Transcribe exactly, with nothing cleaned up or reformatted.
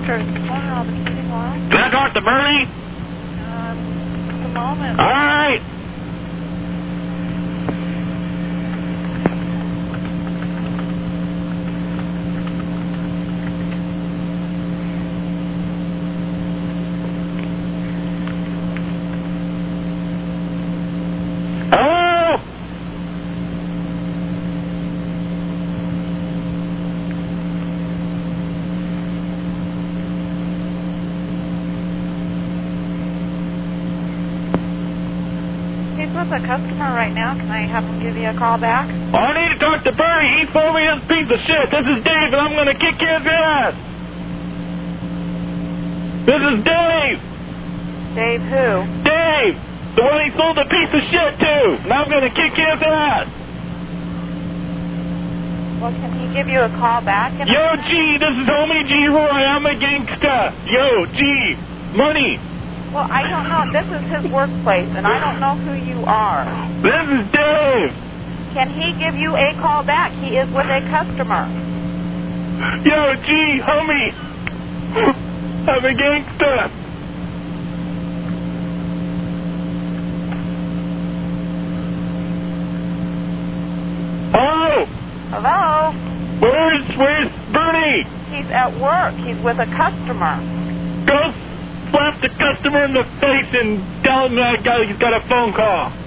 Doctor Corner on the meeting line. Can I talk to Bernie? Um, just a moment. All right. Hello? He's with a customer right now. Can I have him give you a call back? I need to talk to Bernie. He told me this piece of shit. This is Dave, and I'm going to kick his ass. This is Dave. Dave who? Dave, the one he sold the piece of shit to. And I'm going to kick his ass. Well, can he give you a call back? In Yo, G, this is Homie G Roy. I'm a gangsta. Yo, G, money. Well, I don't know. This is his workplace, and I don't know who you are. This is Dave. Can he give you a call back? He is with a customer. Yo, G, homie. I'm a gangsta. Hello? Hello? Where's, where's Bernie? He's at work. He's with a customer. Go slap the customer in the face and tell him that guy he's got a phone call.